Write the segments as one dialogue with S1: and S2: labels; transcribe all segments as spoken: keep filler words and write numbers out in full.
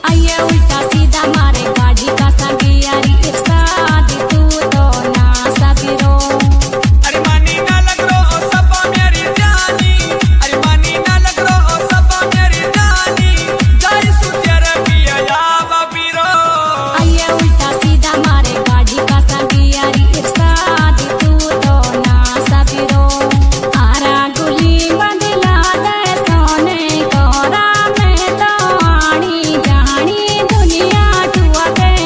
S1: आइए उल्टा सीधा मारे गाड़ी का संगियारी इरशाद तू तो ना सबिरो।
S2: अरे मानी ना लग रो ओ सबा मेरी जानी, अरे मानी ना लग रो ओ सबा मेरी जानी, जाई सुतेर पिया या बबीरो।
S1: आइए उल्टा सीधा मारे गाड़ी का संगियारी इरशाद तू तो ना सबिरो। आरा गुली बंदला दे सोने कोरा में तो आनी जानी दुनिया टुआ के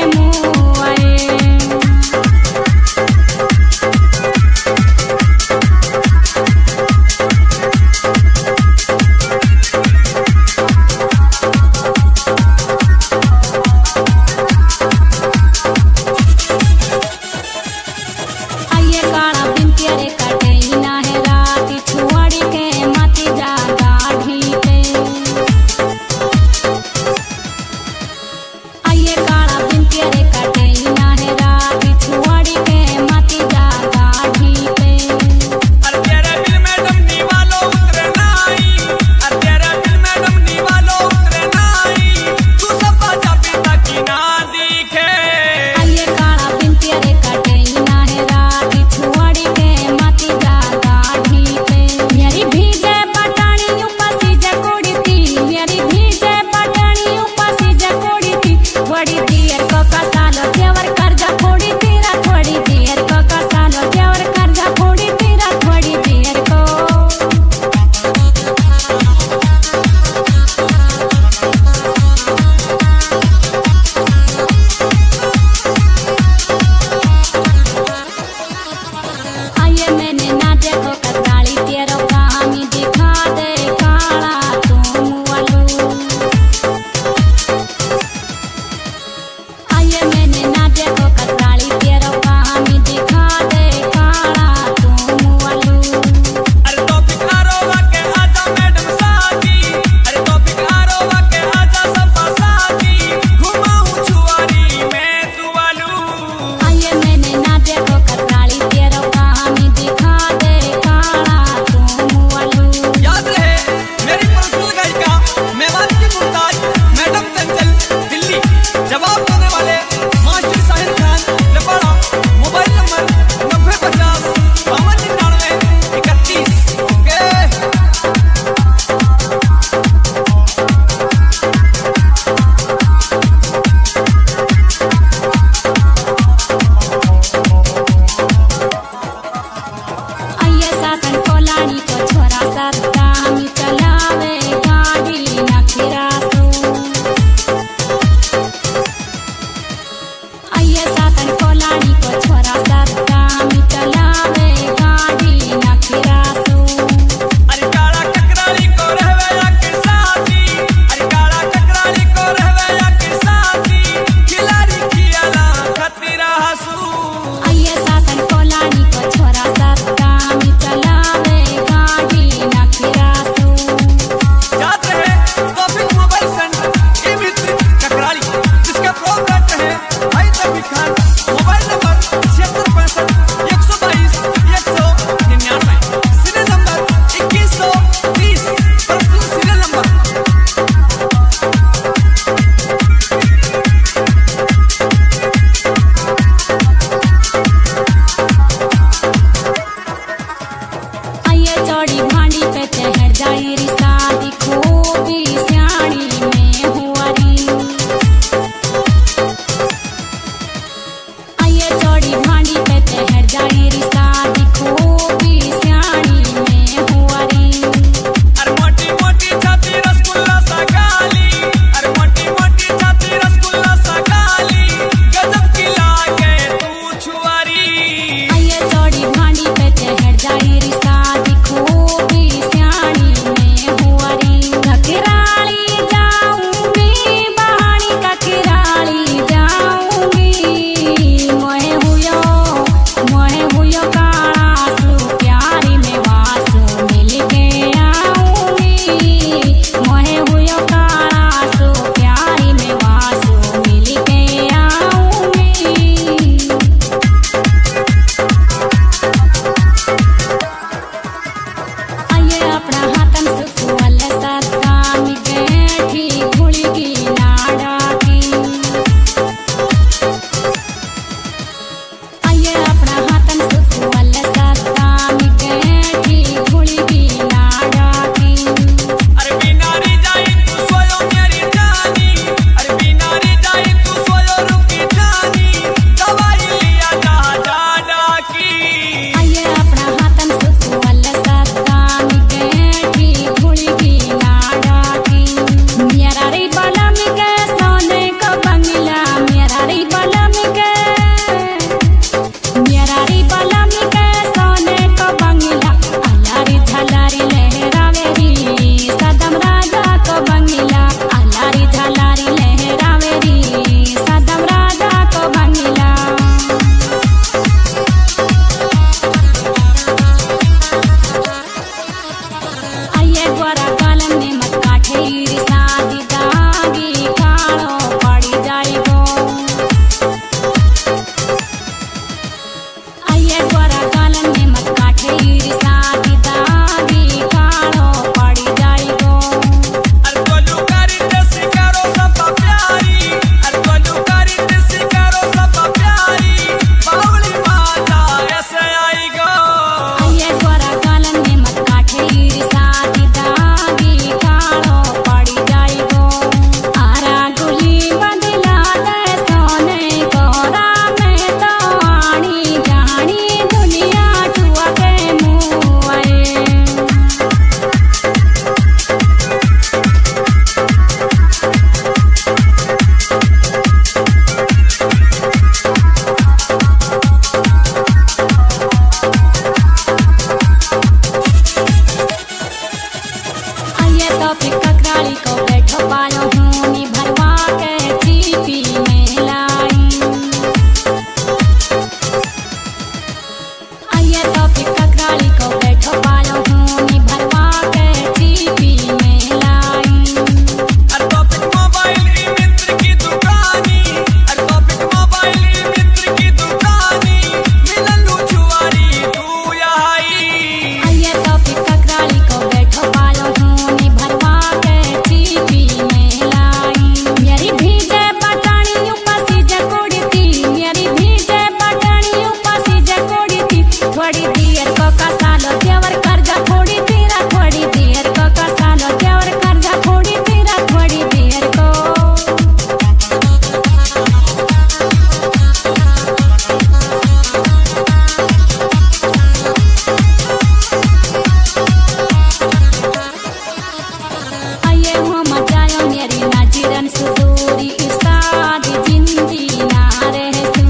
S1: सुदूरी सादी जिंदी ना रहसू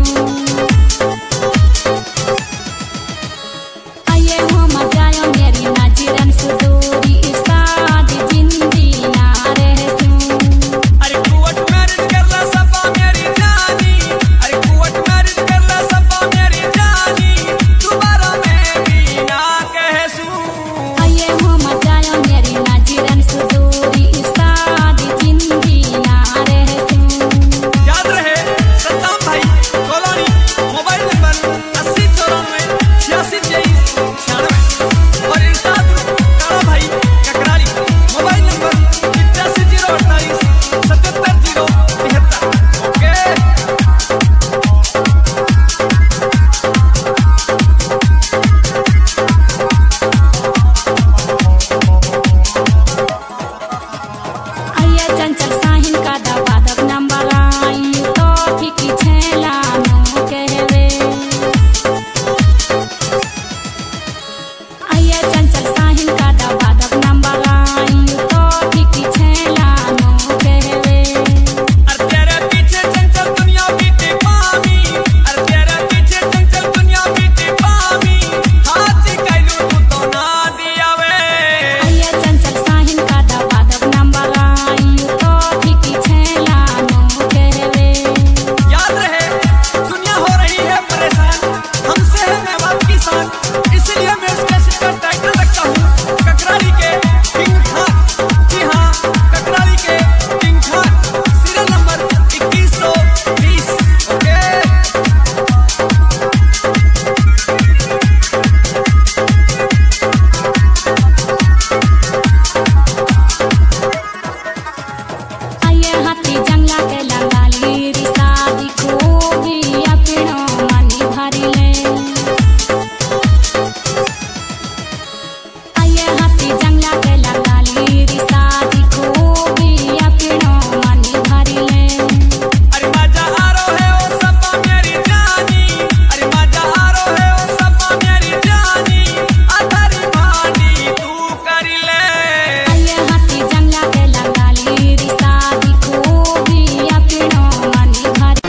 S1: आये हो मजायो मेरी नजरन सुदूरी सादी जिंदी ना रहसू
S2: अरे कोर्ट मैरिज करला सपा मेरी जानी अरे कोर्ट मैरिज करला सपा मेरी जानी दोबारा मैं भी ना कहसू
S1: आये हो मजायो मेरी नजरन सुदूरी सादी जिंदी ना रहसू
S2: याद रहे सद्दाम भाई कॉलोनी मोबाइल नंबर अस्सी चौरानवे छियासी तेईस छियानवे और इरशाद काला भाई ककराली मोबाइल नंबर इक्यासी जीरो अड़तालीस सतहत्तर जीरो तिहत्तर ओके
S1: आये चंचल साहिन का दबा दब नंबर आई तो फिकी छेला नो कहवे आये चंचल साहिन का दबा दब नंबर आई तो फिकी छेला नो कहवे
S2: अरे तेरे पीछे चंचल दुनिया बीते पामी अरे तेरे पीछे चंचल दुनिया बीते पामी हाथी कैलू तू तो ना दिया वे
S1: आये चंचल साहिन का दबा दब नंबर आई तो फिकी छेला नो कहवे
S2: याद रहे दुनिया हो रही है परेशान हमसे है मैं बाप की शान इसलिए मैं इस कैसेट का टाइटल रखता हूँ ककराली के किंग खान जी हाँ ककराली के किंग खान सीरियल नंबर इक्कीस सौ बीस ओके
S1: आये हाथी जंगला के लंगाली रिसादी खूबी अपनो मनी भरिले आये हाथी जंगला के लंगाली रिसादी खूबी अपनो मनी भरिले
S2: अरे मजा आ रो है ओ सपा मेरी जानी अरे मजा आ रो है ओ सपा मेरी जानी अधरी मानी तू कर ले
S1: आये हाथी जंगला के लंगाली रिसादी खूबी अपनो मनी भरिले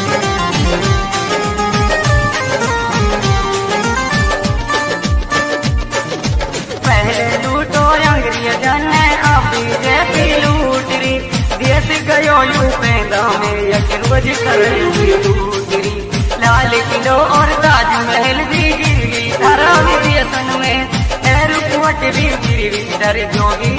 S3: पहले लूटो अंग्रेजन ने अभी जैसी लूटरी देश गयो यू पैदा में एक रोज कर लूटरी लाल किलो और ताजमहल भी गिरवी धरा विदेशन में एयरपोर्ट भी गिरवी डर जोगी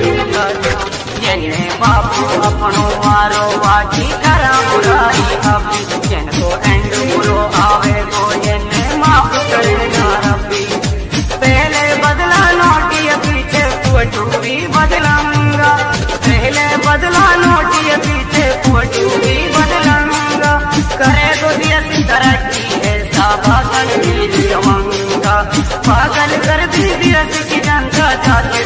S3: जय बापू अपनो वारो वाची करा बुराई अभी जन को एंड बुरो आवे गो जन माफ करेगा रब्बी पहले बदला नोटिया पीछे फोटू भी बदलाऊंगा पहले बदला नोटिया पीछे फोटू भी बदलाऊंगा करे तो देश तरक्की ऐसा भाषण भी दिलाऊंगा पागल कर दी देश की जनता चाहते